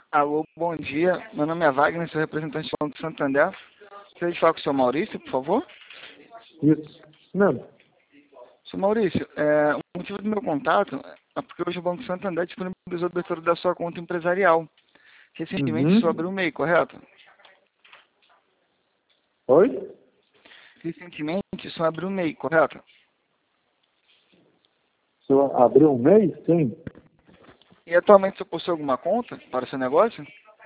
Alô, bom dia. Meu nome é Wagner, sou representante do Banco Santander. Gostaria de falar com o senhor Maurício, por favor? Isso. Não. Senhor Maurício, o motivo do meu contato é porque hoje o Banco Santander disponibilizou a abertura da sua conta empresarial. Recentemente, o senhor abriu um MEI, correto? Oi? Recentemente, o senhor abriu um MEI, correto? O senhor abriu um mês? Sim. E atualmente o senhor possui alguma conta para o seu negócio?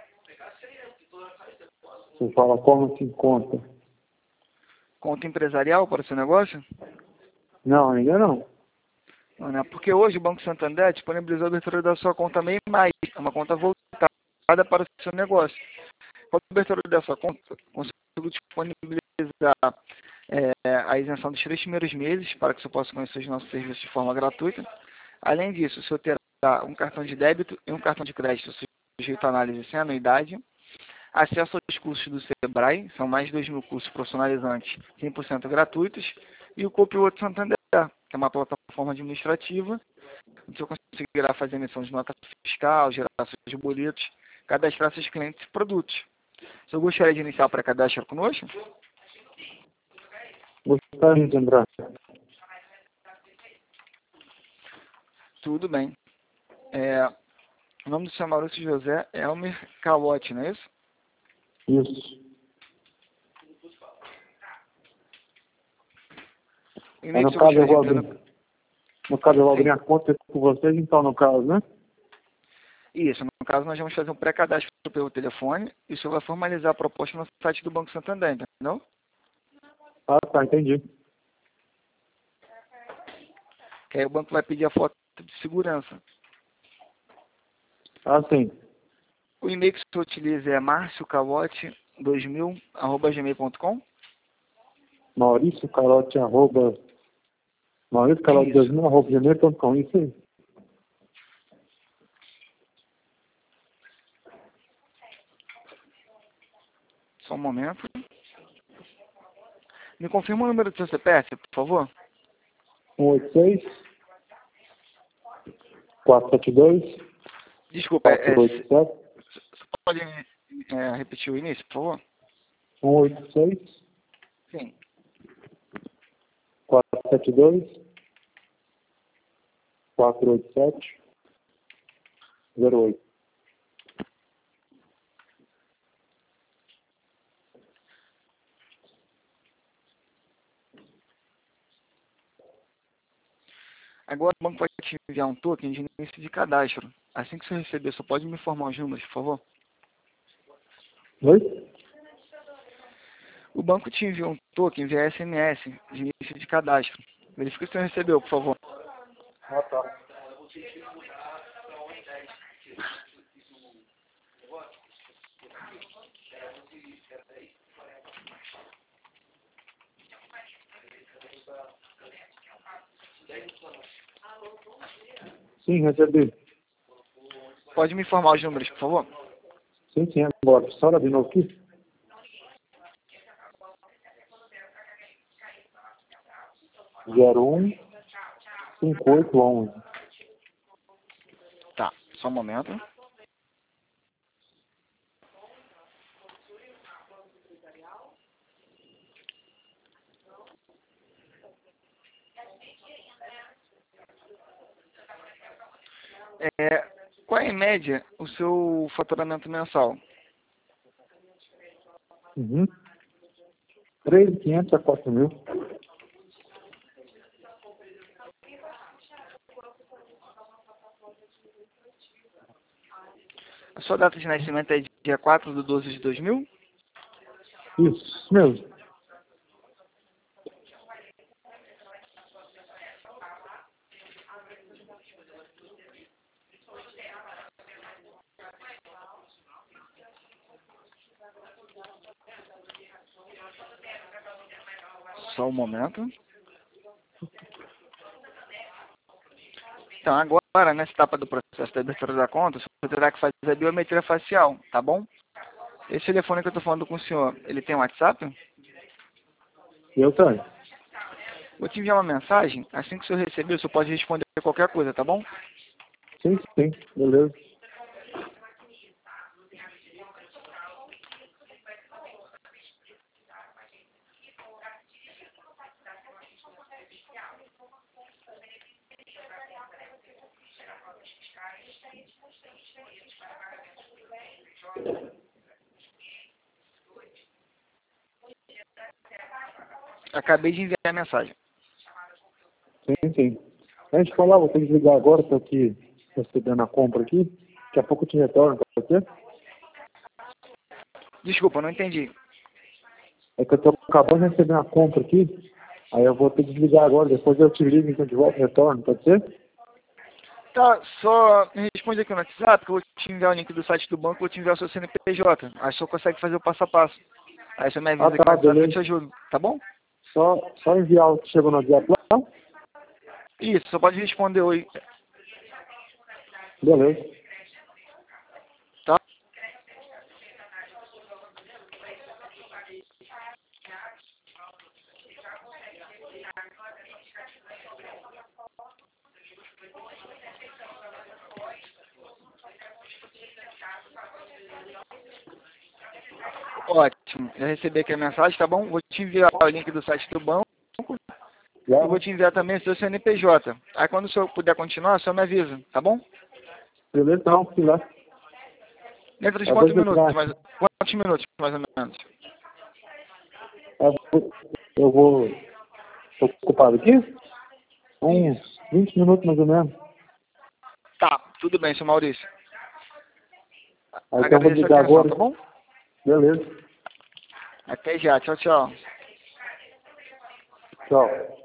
Você fala como se conta? Conta empresarial para o seu negócio? Não, ainda não. Não, né? Porque hoje o Banco Santander disponibilizou a abertura da sua conta MEI+, uma conta voltada para o seu negócio. Com a abertura dessa conta, consigo disponibilizar a isenção dos 3 primeiros meses para que você possa conhecer os nossos serviços de forma gratuita. Além disso, o senhor terá um cartão de débito e um cartão de crédito sujeito à análise sem anuidade, acesso aos cursos do Sebrae, são mais de 2.000 cursos profissionalizantes 100% gratuitos, e o Copilot Santander, que é uma plataforma administrativa, onde você conseguirá fazer emissão de nota fiscal, geração de boletos, cadastrar seus clientes e produtos. O senhor gostaria de iniciar o pré-cadastro conosco? Gostaria de entrar. Tudo bem. O nome do senhor Maurício José Elmer Calote, não é isso? Isso. O e-mail que No o senhor caso, eu vou gostaria de abrir. No caso, eu vou abrir a conta com vocês, então, no caso, né? Isso, no caso nós vamos fazer um pré-cadastro pelo telefone e o senhor vai formalizar a proposta no site do Banco Santander, entendeu? Ah, tá, entendi. Que aí o banco vai pedir a foto de segurança. Ah, sim. O e-mail que o senhor utiliza é marciocalote2000@gmail.com. Maurício Calote, Maurício Calote Isso. 2000, gmail.com. Isso aí. Só um momento. Me confirma o número do seu CPF, por favor. 186 472 Desculpa, 487 você pode repetir o início, por favor? 186 Sim. 472 487 08. Agora o banco vai te enviar um token de início de cadastro. Assim que você receber, só pode me informar os números, por favor? Oi? O banco te enviou um token via SMS de início de cadastro. Verifique se você recebeu, por favor. Ah, tá. Sim, recebi. Pode me informar os números, por favor? Sim, sim, agora. Só de novo aqui. 01 5811. Tá, só um momento. Qual é, em média, o seu faturamento mensal? Uhum. 3.500 a 4.000. A sua data de nascimento é dia 4/12/2000? Isso mesmo. Só um momento. Então, agora, nessa etapa do processo de abertura da conta, você terá que fazer a biometria facial, tá bom? Esse telefone que eu estou falando com o senhor, ele tem WhatsApp? Eu tenho. Vou te enviar uma mensagem, assim que o senhor receber, o senhor pode responder qualquer coisa, tá bom? Sim, sim. Beleza. Acabei de enviar a mensagem. Sim. A gente falar, vou ter que desligar agora, estou aqui recebendo a compra aqui. Daqui a pouco eu te retorno para você. Desculpa, não entendi. É que eu estou acabando de receber a compra aqui. Aí eu vou ter que desligar agora, depois eu te ligo, então de volta, retorno, pode ser? Tá, só me responde aqui no WhatsApp, que eu vou te enviar o link do site do banco, vou te enviar o seu CNPJ. Aí só consegue fazer o passo a passo. Aí você me avisa aqui no WhatsApp, beleza. eu te ajudo, tá bom? Só enviar o que chegou no WhatsApp lá. Isso, só pode responder oi. Beleza. Tá? Ótimo, já recebi aqui a mensagem, tá bom? Vou te enviar o link do site do banco. Já? Eu vou te enviar também o seu CNPJ. Aí quando o senhor puder continuar, o senhor me avisa, tá bom? Beleza, então, fui lá. Dentro de Eu quantos vou minutos? desligar. Quantos minutos, mais ou menos? Eu vou... Estou ocupado aqui? Uns 20 minutos mais ou menos. Tá, tudo bem, seu Maurício. Aí então eu vou Agradeço a desligar atenção, agora. tá bom? Beleza. Até já, tchau, tchau. Tchau.